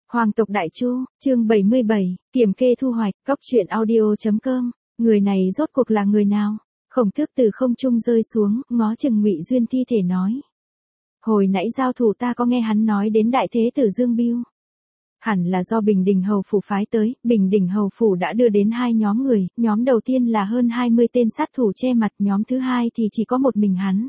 Hoàng tộc Đại Chu, chương 77, kiểm kê thu hoạch, cóc truyện audio.com. Người này rốt cuộc là người nào? Khổng Tước từ không trung rơi xuống, ngó chừng Ngụy Duyên thi thể nói. Hồi nãy giao thủ ta có nghe hắn nói đến đại thế tử Dương Bưu. Hẳn là do Bình Đình Hầu Phủ phái tới, Bình Đình Hầu Phủ đã đưa đến hai nhóm người, nhóm đầu tiên là hơn 20 tên sát thủ che mặt, nhóm thứ hai thì chỉ có một mình hắn.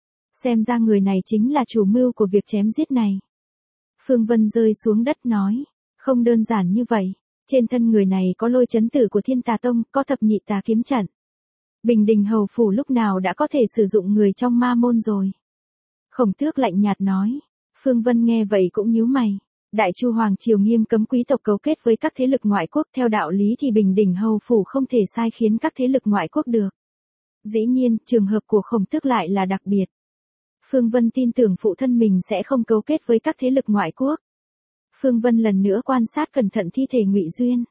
Xem ra người này chính là chủ mưu của việc chém giết này. Phương Vân rơi xuống đất nói, không đơn giản như vậy, trên thân người này có lôi chấn tử của Thiên Tà Tông, có thập nhị tà kiếm trận. Bình Đình Hầu Phủ lúc nào đã có thể sử dụng người trong ma môn rồi. Khổng Tước lạnh nhạt nói, Phương Vân nghe vậy cũng nhíu mày. Đại Chu Hoàng Triều nghiêm cấm quý tộc cấu kết với các thế lực ngoại quốc, theo đạo lý thì Bình Đình Hầu Phủ không thể sai khiến các thế lực ngoại quốc được. Dĩ nhiên, trường hợp của Khổng Tước lại là đặc biệt. Phương Vân tin tưởng phụ thân mình sẽ không cấu kết với các thế lực ngoại quốc. Phương Vân lần nữa quan sát cẩn thận thi thể Ngụy Duyên.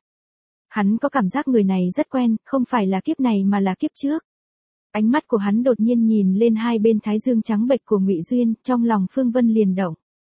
Hắn có cảm giác người này rất quen, không phải là kiếp này mà là kiếp trước. Ánh mắt của hắn đột nhiên nhìn lên hai bên thái dương trắng bệch của Ngụy Duyên, trong lòng Phương Vân liền động.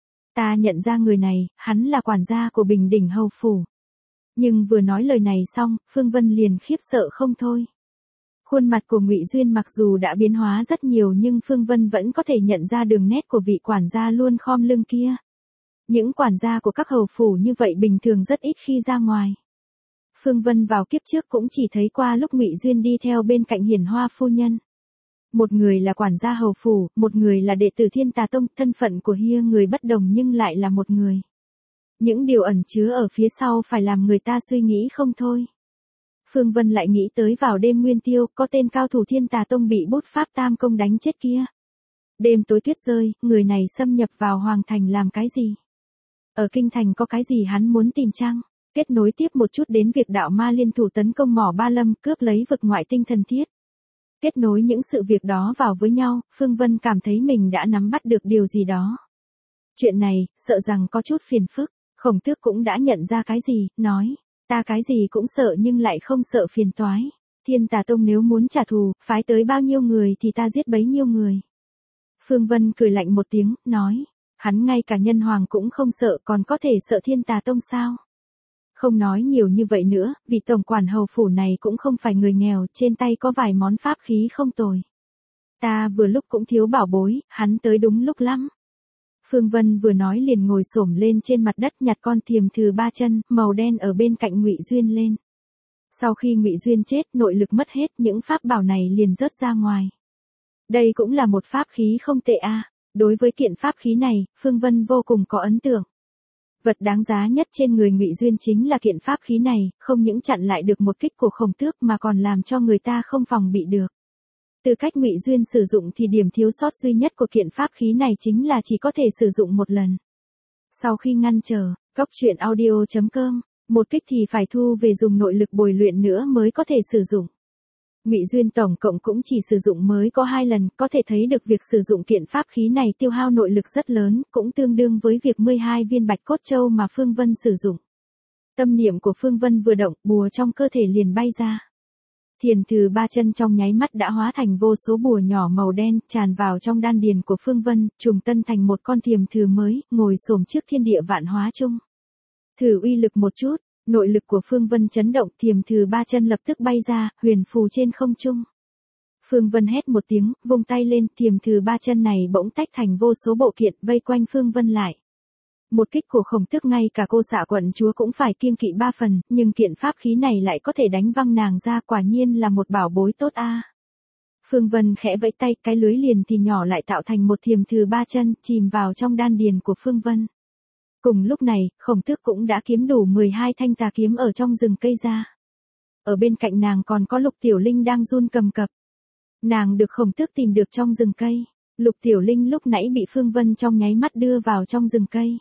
Ta nhận ra người này, hắn là quản gia của Bình Đình Hầu Phủ. Nhưng vừa nói lời này xong, Phương Vân liền khiếp sợ không thôi. Khuôn mặt của Ngụy Duyên mặc dù đã biến hóa rất nhiều nhưng Phương Vân vẫn có thể nhận ra đường nét của vị quản gia luôn khom lưng kia. Những quản gia của các hầu phủ như vậy bình thường rất ít khi ra ngoài. Phương Vân vào kiếp trước cũng chỉ thấy qua lúc Ngụy Duyên đi theo bên cạnh Hiển Hoa phu nhân. Một người là quản gia hầu phủ, một người là đệ tử Thiên Tà Tông, thân phận của hai người bất đồng nhưng lại là một người. Những điều ẩn chứa ở phía sau phải làm người ta suy nghĩ không thôi. Phương Vân lại nghĩ tới vào đêm Nguyên Tiêu, có tên cao thủ Thiên Tà Tông bị bút pháp tam công đánh chết kia. Đêm tối tuyết rơi, người này xâm nhập vào Hoàng Thành làm cái gì? Ở Kinh Thành có cái gì hắn muốn tìm chăng? Kết nối tiếp một chút đến việc đạo ma liên thủ tấn công mỏ Ba Lâm, cướp lấy vực ngoại tinh thần thiết. Kết nối những sự việc đó vào với nhau, Phương Vân cảm thấy mình đã nắm bắt được điều gì đó. Chuyện này, sợ rằng có chút phiền phức, Khổng Tước cũng đã nhận ra cái gì, nói. Ta cái gì cũng sợ nhưng lại không sợ phiền toái. Thiên Tà Tông nếu muốn trả thù, phái tới bao nhiêu người thì ta giết bấy nhiêu người. Phương Vân cười lạnh một tiếng, nói. Hắn ngay cả nhân hoàng cũng không sợ còn có thể sợ Thiên Tà Tông sao? Không nói nhiều như vậy nữa, vì tổng quản hầu phủ này cũng không phải người nghèo, trên tay có vài món pháp khí không tồi. Ta vừa lúc cũng thiếu bảo bối, hắn tới đúng lúc lắm. Phương Vân vừa nói liền ngồi xổm lên trên mặt đất nhặt con thiềm thừ ba chân, màu đen ở bên cạnh Ngụy Duyên lên. Sau khi Ngụy Duyên chết, nội lực mất hết, những pháp bảo này liền rớt ra ngoài. Đây cũng là một pháp khí không tệ a. Đối với kiện pháp khí này, Phương Vân vô cùng có ấn tượng. Vật đáng giá nhất trên người Ngụy Duyên chính là kiện pháp khí này, không những chặn lại được một kích của Khổng Tước mà còn làm cho người ta không phòng bị được. Từ cách Ngụy Duyên sử dụng thì điểm thiếu sót duy nhất của kiện pháp khí này chính là chỉ có thể sử dụng một lần. Sau khi ngăn trở, cóc truyện audio.com, một kích thì phải thu về dùng nội lực bồi luyện nữa mới có thể sử dụng. Ngụy Duyên tổng cộng cũng chỉ sử dụng mới có 2 lần, có thể thấy được việc sử dụng kiện pháp khí này tiêu hao nội lực rất lớn, cũng tương đương với việc 12 viên bạch cốt châu mà Phương Vân sử dụng. Tâm niệm của Phương Vân vừa động, bùa trong cơ thể liền bay ra. Thiền thừ ba chân trong nháy mắt đã hóa thành vô số bùa nhỏ màu đen, tràn vào trong đan điền của Phương Vân, trùng tân thành một con thiềm thừ mới, ngồi xổm trước thiên địa vạn hóa chung. Thử uy lực một chút. Nội lực của Phương Vân chấn động, thiềm thừ ba chân lập tức bay ra, huyền phù trên không trung. Phương Vân hét một tiếng, vung tay lên, thiềm thừ ba chân này bỗng tách thành vô số bộ kiện, vây quanh Phương Vân lại. Một kích của Khổng Tước ngay cả cô xạ quận chúa cũng phải kiêng kỵ 3 phần, nhưng kiện pháp khí này lại có thể đánh văng nàng ra, quả nhiên là một bảo bối tốt a. Phương Vân khẽ vẫy tay, cái lưới liền thì nhỏ lại tạo thành một thiềm thừ ba chân, chìm vào trong đan điền của Phương Vân. Cùng lúc này, Khổng Tước cũng đã kiếm đủ 12 thanh tà kiếm ở trong rừng cây ra. Ở bên cạnh nàng còn có Lục Tiểu Linh đang run cầm cập. Nàng được Khổng Tước tìm được trong rừng cây. Lục Tiểu Linh lúc nãy bị Phương Vân trong nháy mắt đưa vào trong rừng cây.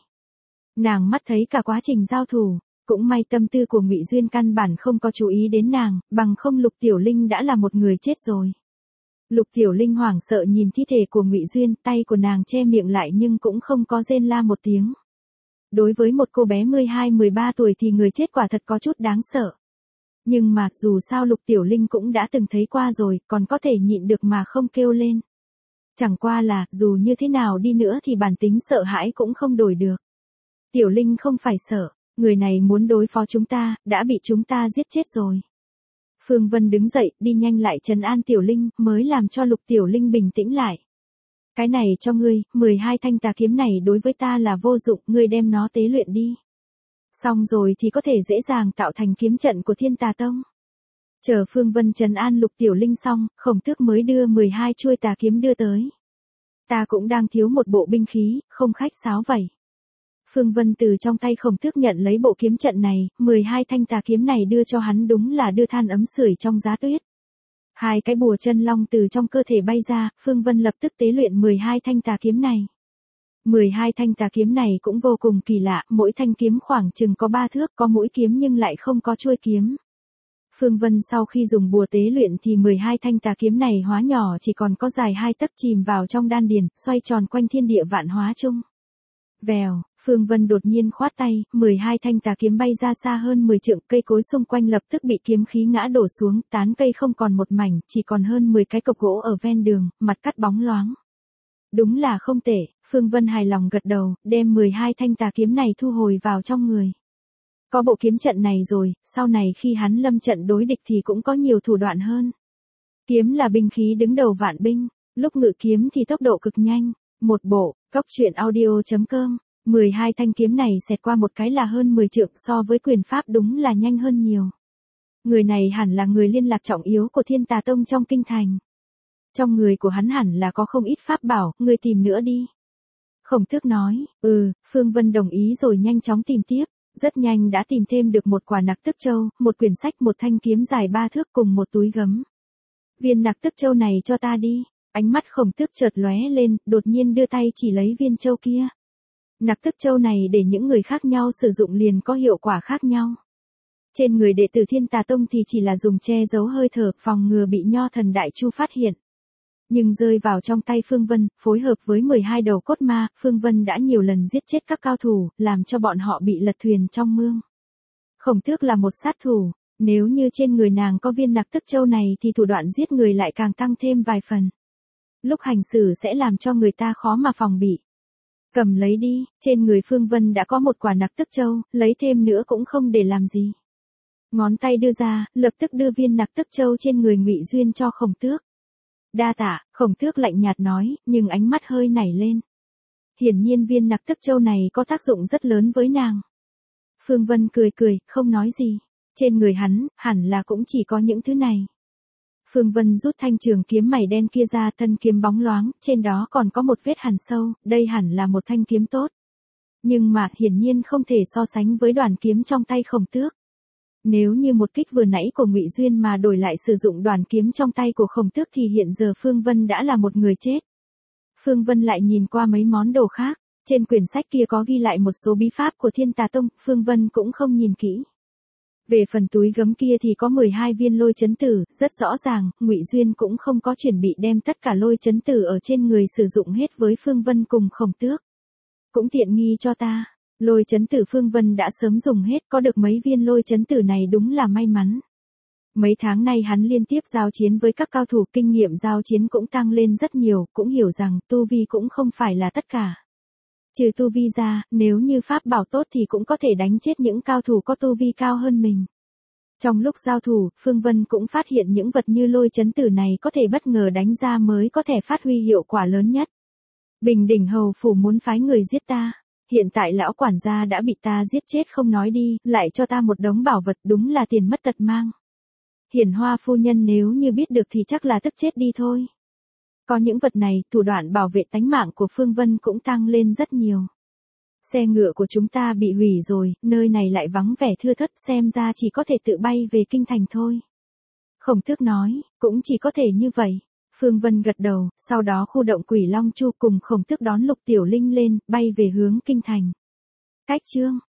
Nàng mắt thấy cả quá trình giao thủ, cũng may tâm tư của Ngụy Duyên căn bản không có chú ý đến nàng, bằng không Lục Tiểu Linh đã là một người chết rồi. Lục Tiểu Linh hoảng sợ nhìn thi thể của Ngụy Duyên, tay của nàng che miệng lại nhưng cũng không có rên la một tiếng. Đối với một cô bé 12-13 tuổi thì người chết quả thật có chút đáng sợ. Nhưng mà dù sao Lục Tiểu Linh cũng đã từng thấy qua rồi, còn có thể nhịn được mà không kêu lên. Chẳng qua là, dù như thế nào đi nữa thì bản tính sợ hãi cũng không đổi được. Tiểu Linh không phải sợ, Người này muốn đối phó chúng ta, đã bị chúng ta giết chết rồi. Phương Vân đứng dậy, đi nhanh lại trấn an Tiểu Linh, mới làm cho Lục Tiểu Linh bình tĩnh lại. Cái này cho ngươi, 12 thanh tà kiếm này đối với ta là vô dụng, ngươi đem nó tế luyện đi. Xong rồi thì có thể dễ dàng tạo thành kiếm trận của Thiên Tà Tông. Chờ Phương Vân trấn an Lục Tiểu Linh xong, Khổng Tước mới đưa 12 chuôi tà kiếm đưa tới. Ta cũng đang thiếu một bộ binh khí, không khách sáo vậy. Phương Vân từ trong tay Khổng Tước nhận lấy bộ kiếm trận này, 12 thanh tà kiếm này đưa cho hắn đúng là đưa than ấm sưởi trong giá tuyết. Hai cái bùa chân long từ trong cơ thể bay ra, Phương Vân lập tức tế luyện 12 thanh tà kiếm này. 12 thanh tà kiếm này cũng vô cùng kỳ lạ, mỗi thanh kiếm khoảng chừng có 3 thước, có mũi kiếm nhưng lại không có chuôi kiếm. Phương Vân sau khi dùng bùa tế luyện thì 12 thanh tà kiếm này hóa nhỏ chỉ còn có dài 2 tấc chìm vào trong đan điền, xoay tròn quanh thiên địa vạn hóa chung. Vèo, Phương Vân đột nhiên khoát tay, 12 thanh tà kiếm bay ra xa hơn 10 trượng, cây cối xung quanh lập tức bị kiếm khí ngã đổ xuống, tán cây không còn một mảnh, chỉ còn hơn 10 cái cọc gỗ ở ven đường, mặt cắt bóng loáng. Đúng là không tệ, Phương Vân hài lòng gật đầu, đem 12 thanh tà kiếm này thu hồi vào trong người. Có bộ kiếm trận này rồi, sau này khi hắn lâm trận đối địch thì cũng có nhiều thủ đoạn hơn. Kiếm là binh khí đứng đầu vạn binh, lúc ngự kiếm thì tốc độ cực nhanh. Một bộ, Cóc Truyện Audio.com, 12 thanh kiếm này xẹt qua một cái là hơn 10 trượng, so với quyền pháp đúng là nhanh hơn nhiều. Người này hẳn là người liên lạc trọng yếu của Thiên Tà Tông trong kinh thành. Trong người của hắn hẳn là có không ít pháp bảo, người tìm nữa đi. Khổng Tước nói, Phương Vân đồng ý rồi nhanh chóng tìm tiếp. Rất nhanh đã tìm thêm được một quả nặc tức châu, một quyển sách, một thanh kiếm dài 3 thước cùng một túi gấm. Viên nặc tức châu này cho ta đi. Ánh mắt Khổng Tước chợt lóe lên, đột nhiên đưa tay chỉ lấy viên châu kia. Nặc tức châu này để những người khác nhau sử dụng liền có hiệu quả khác nhau. Trên người đệ tử Thiên Tà Tông thì chỉ là dùng che giấu hơi thở, phòng ngừa bị Nho Thần Đại Chu phát hiện. Nhưng rơi vào trong tay Phương Vân, phối hợp với 12 đầu cốt ma, Phương Vân đã nhiều lần giết chết các cao thủ, làm cho bọn họ bị lật thuyền trong mương. Khổng Tước là một sát thủ, nếu như trên người nàng có viên nặc tức châu này thì thủ đoạn giết người lại càng tăng thêm vài phần. Lúc hành xử sẽ làm cho người ta khó mà phòng bị. Cầm lấy đi, trên người Phương Vân đã có một quả nặc tức châu, lấy thêm nữa cũng không để làm gì. Ngón tay đưa ra, lập tức đưa viên nặc tức châu trên người Ngụy Duyên cho Khổng Tước. Đa tạ, Khổng Tước lạnh nhạt nói, nhưng ánh mắt hơi nảy lên. Hiển nhiên viên nặc tức châu này có tác dụng rất lớn với nàng. Phương Vân cười cười, không nói gì. Trên người hắn, hẳn là cũng chỉ có những thứ này. Phương Vân rút thanh trường kiếm mày đen kia ra, thân kiếm bóng loáng, trên đó còn có một vết hằn sâu, đây hẳn là một thanh kiếm tốt. Nhưng mà, hiển nhiên không thể so sánh với đoàn kiếm trong tay Khổng Tước. Nếu như một kích vừa nãy của Ngụy Duyên mà đổi lại sử dụng đoàn kiếm trong tay của Khổng Tước thì hiện giờ Phương Vân đã là một người chết. Phương Vân lại nhìn qua mấy món đồ khác, trên quyển sách kia có ghi lại một số bí pháp của Thiên Tà Tông, Phương Vân cũng không nhìn kỹ. Về phần túi gấm kia thì có 12 viên lôi chấn tử, rất rõ ràng, Ngụy Duyên cũng không có chuẩn bị đem tất cả lôi chấn tử ở trên người sử dụng hết với Phương Vân cùng Khổng Tước. Cũng tiện nghi cho ta, lôi chấn tử Phương Vân đã sớm dùng hết, có được mấy viên lôi chấn tử này đúng là may mắn. Mấy tháng nay hắn liên tiếp giao chiến với các cao thủ, kinh nghiệm giao chiến cũng tăng lên rất nhiều, cũng hiểu rằng tu vi cũng không phải là tất cả. Trừ tu vi ra, nếu như pháp bảo tốt thì cũng có thể đánh chết những cao thủ có tu vi cao hơn mình. Trong lúc giao thủ, Phương Vân cũng phát hiện những vật như lôi chấn tử này có thể bất ngờ đánh ra mới có thể phát huy hiệu quả lớn nhất. Bình Đỉnh Hầu Phủ muốn phái người giết ta. Hiện tại lão quản gia đã bị ta giết chết không nói đi, lại cho ta một đống bảo vật, đúng là tiền mất tật mang. Hiển Hoa phu nhân nếu như biết được thì chắc là tức chết đi thôi. Có những vật này, thủ đoạn bảo vệ tánh mạng của Phương Vân cũng tăng lên rất nhiều. Xe ngựa của chúng ta bị hủy rồi, nơi này lại vắng vẻ thưa thớt, xem ra chỉ có thể tự bay về kinh thành thôi. Khổng Tước nói, cũng chỉ có thể như vậy. Phương Vân gật đầu, sau đó khu động Quỷ Long Chu cùng Khổng Tước đón Lục Tiểu Linh lên, bay về hướng kinh thành. Cách chương